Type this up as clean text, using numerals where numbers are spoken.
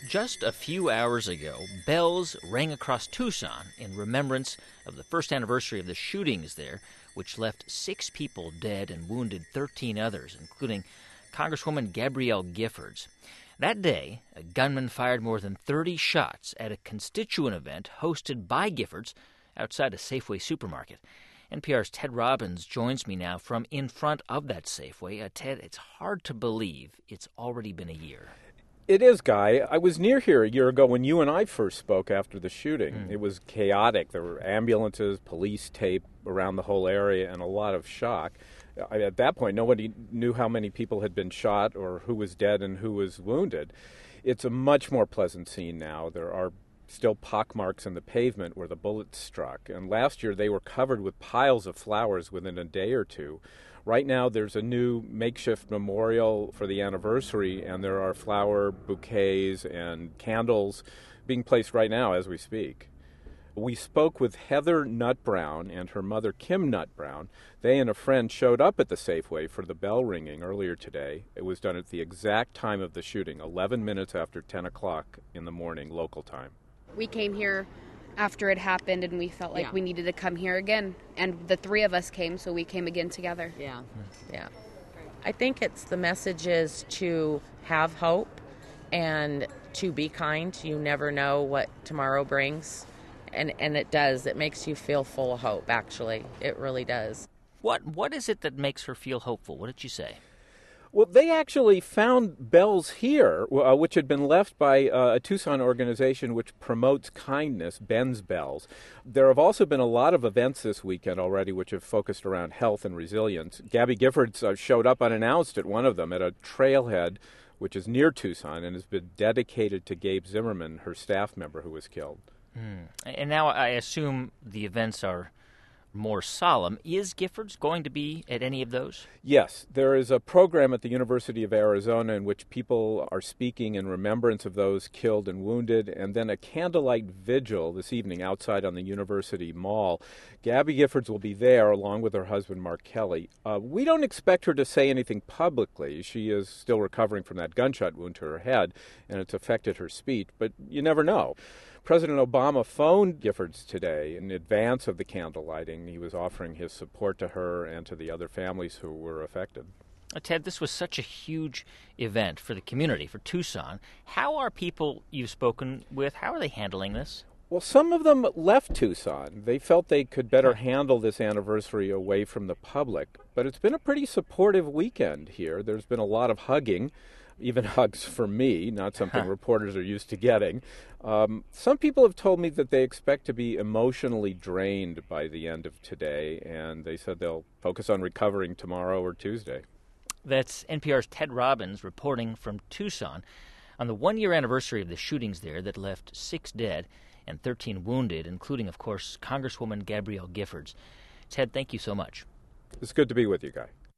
Just a few hours ago, bells rang across Tucson in remembrance of the first anniversary of the shootings there, which left 6 people dead and wounded 13 others, including Congresswoman Gabrielle Giffords. That day, a gunman fired more than 30 shots at a constituent event hosted by Giffords outside a Safeway supermarket. NPR's Ted Robbins joins me now from in front of that Safeway. Ted, it's hard to believe it's already been a year. It is, Guy. I was near here a year ago when you and I first spoke after the shooting. It was chaotic. There were ambulances, police tape around the whole area, and a lot of shock. At that point, nobody knew how many people had been shot or who was dead and who was wounded. It's a much more pleasant scene now. There are still pockmarks in the pavement where the bullets struck. And last year, they were covered with piles of flowers within a day or two. Right now, there's a new makeshift memorial for the anniversary, and there are flower bouquets and candles being placed right now as we speak. We spoke with Heather Nutt Brown and her mother, Kim Nutt Brown. They and a friend showed up at the Safeway for the bell ringing earlier today. It was done at the exact time of the shooting, 11 minutes after 10 o'clock in the morning, local time. We came here after it happened, and we felt like we needed to come here again. And the 3 of us came, so we came again together. Yeah. I think it's the message is to have hope and to be kind. You never know what tomorrow brings. And it does. It makes you feel full of hope, actually. It really does. What is it that makes her feel hopeful? What did you say? Well, they actually found bells here, which had been left by a Tucson organization which promotes kindness, Ben's Bells. There have also been a lot of events this weekend already which have focused around health and resilience. Gabby Giffords showed up unannounced at one of them at a trailhead which is near Tucson and has been dedicated to Gabe Zimmerman, her staff member who was killed. And now I assume the events are more solemn. Is Giffords going to be at any of those? Yes, there is a program at the University of Arizona in which people are speaking in remembrance of those killed and wounded, and then a candlelight vigil this evening outside on the University Mall. Gabby Giffords will be there along with her husband, Mark Kelly. We don't expect her to say anything publicly. She is still recovering from that gunshot wound to her head, and it's affected her speech, but you never know. President Obama phoned Giffords today in advance of the candle lighting. He was offering his support to her and to the other families who were affected. Ted, this was such a huge event for the community, for Tucson. How are people you've spoken with, how are they handling this? Well, some of them left Tucson. They felt they could better handle this anniversary away from the public. But it's been a pretty supportive weekend here. There's been a lot of hugging. Even hugs for me, not something reporters are used to getting. Some people have told me that they expect to be emotionally drained by the end of today, and they said they'll focus on recovering tomorrow or Tuesday. That's NPR's Ted Robbins reporting from Tucson on the one-year anniversary of the shootings there that left 6 dead and 13 wounded, including, of course, Congresswoman Gabrielle Giffords. Ted, thank you so much. It's good to be with you, Guy.